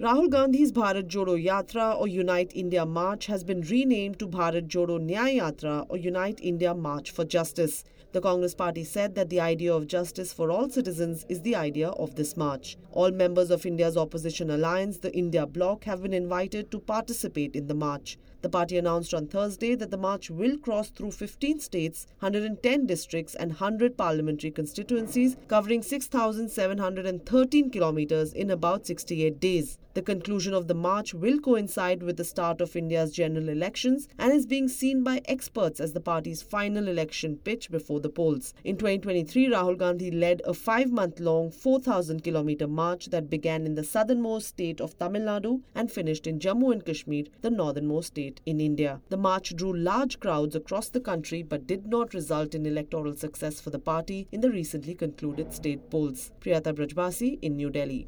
Rahul Gandhi's Bharat Jodo Yatra or Unite India March has been renamed to Bharat Jodo Nyay Yatra or Unite India March for Justice. The Congress party said that the idea of justice for all citizens is the idea of this march. All members of India's opposition alliance, the India Bloc, have been invited to participate in the march. The party announced on Thursday that the march will cross through 15 states, 110 districts and 100 parliamentary constituencies, covering 6,713 kilometers in about 68 days. The conclusion of the march will coincide with the start of India's general elections and is being seen by experts as the party's final election pitch before the polls. In 2023, Rahul Gandhi led a 5-month-long 4,000-kilometer march that began in the southernmost state of Tamil Nadu and finished in Jammu and Kashmir, the northernmost state in India. The march drew large crowds across the country but did not result in electoral success for the party in the recently concluded state polls. Priyata Brajbasi in New Delhi.